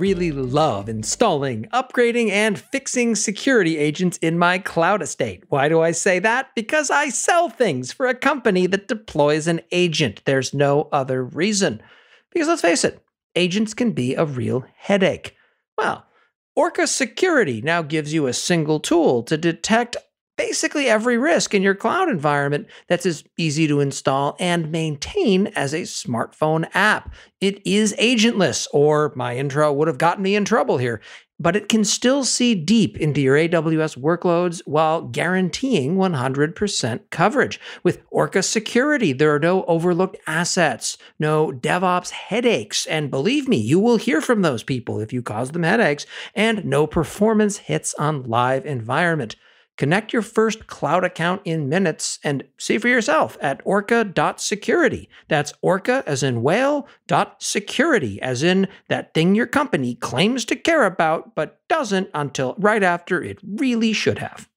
really love installing, upgrading, and fixing security agents in my cloud estate. Why do I say that? Because I sell things for a company that deploys an agent. There's no other reason. Because let's face it, agents can be a real headache. Well, Orca Security now gives you a single tool to detect basically every risk in your cloud environment that's as easy to install and maintain as a smartphone app. It is agentless, or my intro would have gotten me in trouble here, but it can still see deep into your AWS workloads while guaranteeing 100% coverage. With Orca Security, there are no overlooked assets, no DevOps headaches, and believe me, you will hear from those people if you cause them headaches, and no performance hits on live environment. Connect your first cloud account in minutes and see for yourself at orca.security. That's orca as in whale, .security as in that thing your company claims to care about but doesn't until right after it really should have.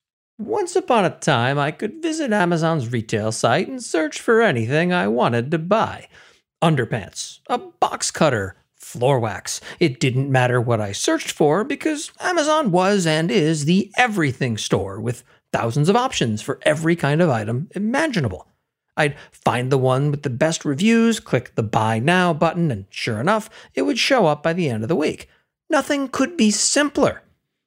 Once upon a time, I could visit Amazon's retail site and search for anything I wanted to buy. Underpants, a box cutter, floor wax. It didn't matter what I searched for because Amazon was and is the everything store with thousands of options for every kind of item imaginable. I'd find the one with the best reviews, click the Buy Now button, and sure enough, it would show up by the end of the week. Nothing could be simpler.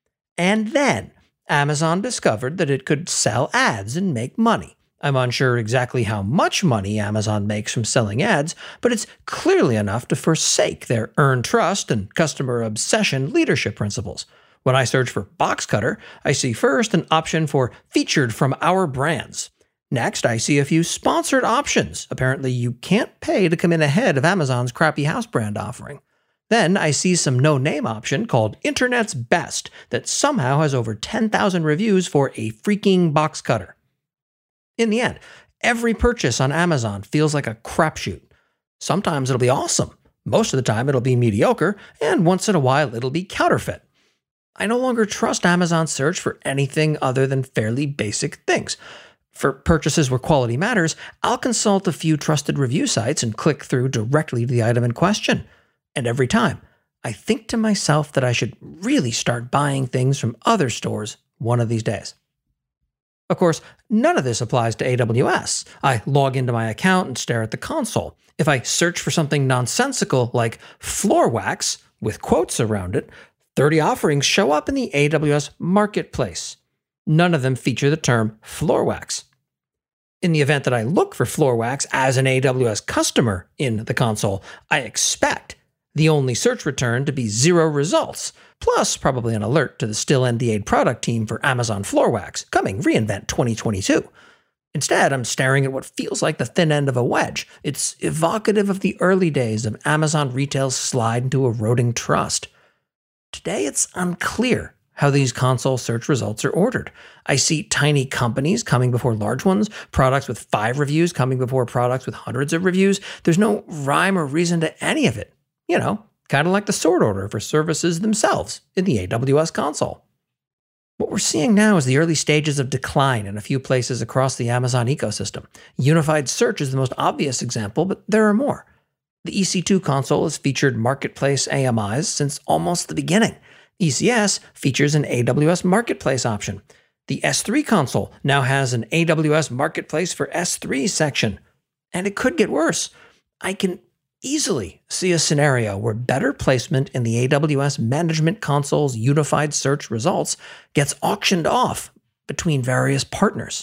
And then Amazon discovered that it could sell ads and make money. I'm unsure exactly how much money Amazon makes from selling ads, but it's clearly enough to forsake their earn trust and customer obsession leadership principles. When I search for box cutter, I see first an option for featured from our brands. Next, I see a few sponsored options. Apparently, you can't pay to come in ahead of Amazon's crappy house brand offering. Then I see some no-name option called Internet's Best that somehow has over 10,000 reviews for a freaking box cutter. In the end, every purchase on Amazon feels like a crapshoot. Sometimes it'll be awesome, most of the time it'll be mediocre, and once in a while it'll be counterfeit. I no longer trust Amazon's search for anything other than fairly basic things. For purchases where quality matters, I'll consult a few trusted review sites and click through directly to the item in question. And every time, I think to myself that I should really start buying things from other stores one of these days. Of course, none of this applies to AWS. I log into my account and stare at the console. If I search for something nonsensical like floor wax with quotes around it, 30 offerings show up in the AWS Marketplace. None of them feature the term floor wax. In the event that I look for floor wax as an AWS customer in the console, I expect the only search return to be 0 results, plus probably an alert to the still NDA'd product team for Amazon Floor Wax, coming reInvent 2022. Instead, I'm staring at what feels like the thin end of a wedge. It's evocative of the early days of Amazon retail's slide into eroding trust. Today, it's unclear how these console search results are ordered. I see tiny companies coming before large ones, products with 5 reviews coming before products with hundreds of reviews. There's no rhyme or reason to any of it. You know, kind of like the sort order for services themselves in the AWS console. What we're seeing now is the early stages of decline in a few places across the Amazon ecosystem. Unified Search is the most obvious example, but there are more. The EC2 console has featured Marketplace AMIs since almost the beginning. ECS features an AWS Marketplace option. The S3 console now has an AWS Marketplace for S3 section. And it could get worse. I can easily see a scenario where better placement in the AWS Management Console's unified search results gets auctioned off between various partners.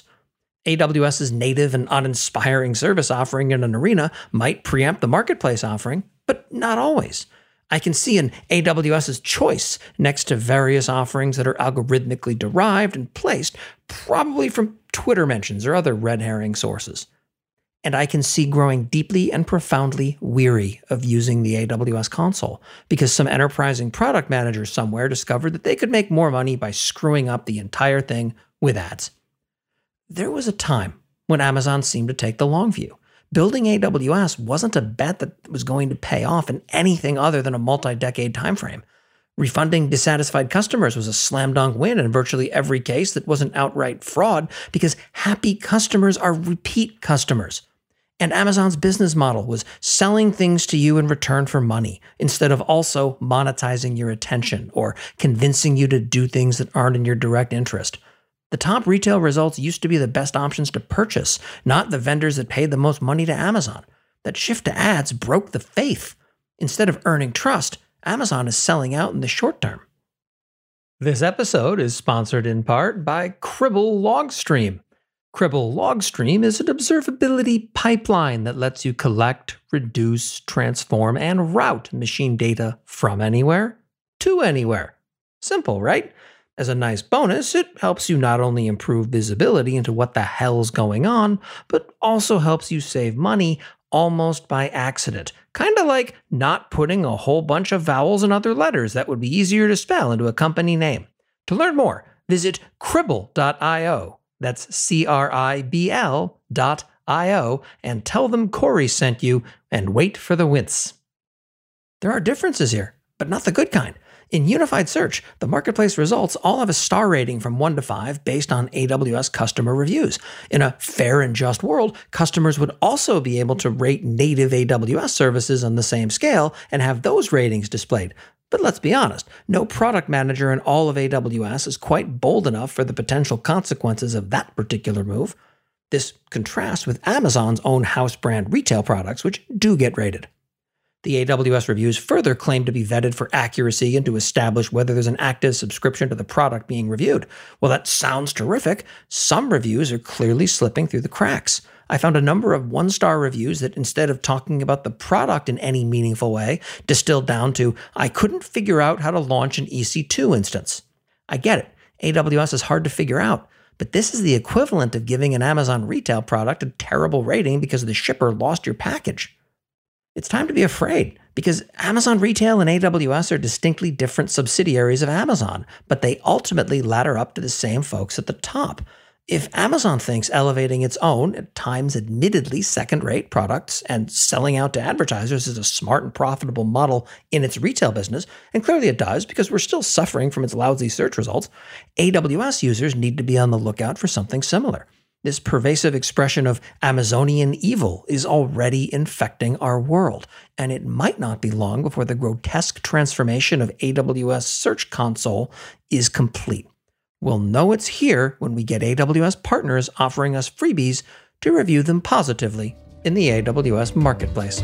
AWS's native and uninspiring service offering in an arena might preempt the marketplace offering, but not always. I can see an AWS's choice next to various offerings that are algorithmically derived and placed, probably from Twitter mentions or other red herring sources. And I can see growing deeply and profoundly weary of using the AWS console because some enterprising product manager somewhere discovered that they could make more money by screwing up the entire thing with ads. There was a time when Amazon seemed to take the long view. Building AWS wasn't a bet that was going to pay off in anything other than a multi-decade timeframe. Refunding dissatisfied customers was a slam dunk win in virtually every case that wasn't outright fraud because happy customers are repeat customers. And Amazon's business model was selling things to you in return for money, instead of also monetizing your attention or convincing you to do things that aren't in your direct interest. The top retail results used to be the best options to purchase, not the vendors that paid the most money to Amazon. That shift to ads broke the faith. Instead of earning trust, Amazon is selling out in the short term. This episode is sponsored in part by Cribble Logstream. Cribble Logstream is an observability pipeline that lets you collect, reduce, transform, and route machine data from anywhere to anywhere. Simple, right? As a nice bonus, it helps you not only improve visibility into what the hell's going on, but also helps you save money almost by accident. Kind of like not putting a whole bunch of vowels and other letters that would be easier to spell into a company name. To learn more, visit Cribble.io. That's CRIBL.io, and tell them Corey sent you, and wait for the wince. There are differences here, but not the good kind. In Unified Search, the marketplace results all have a star rating from 1 to 5 based on AWS customer reviews. In a fair and just world, customers would also be able to rate native AWS services on the same scale and have those ratings displayed. But let's be honest, no product manager in all of AWS is quite bold enough for the potential consequences of that particular move. This contrasts with Amazon's own house brand retail products, which do get rated. The AWS reviews further claim to be vetted for accuracy and to establish whether there's an active subscription to the product being reviewed. Well, that sounds terrific. Some reviews are clearly slipping through the cracks. I found a number of 1-star reviews that, instead of talking about the product in any meaningful way, distilled down to, "I couldn't figure out how to launch an EC2 instance." I get it. AWS is hard to figure out, but this is the equivalent of giving an Amazon retail product a terrible rating because the shipper lost your package. It's time to be afraid, because Amazon Retail and AWS are distinctly different subsidiaries of Amazon, but they ultimately ladder up to the same folks at the top. If Amazon thinks elevating its own, at times admittedly second-rate products and selling out to advertisers is a smart and profitable model in its retail business, and clearly it does because we're still suffering from its lousy search results, AWS users need to be on the lookout for something similar. This pervasive expression of Amazonian evil is already infecting our world, and it might not be long before the grotesque transformation of AWS Search Console is complete. We'll know it's here when we get AWS partners offering us freebies to review them positively in the AWS Marketplace.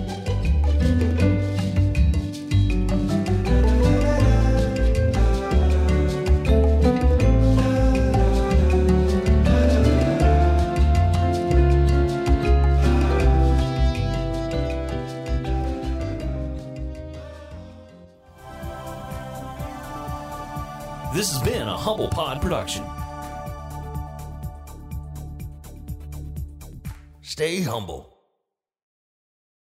This has been a Humble Pod production. Stay humble.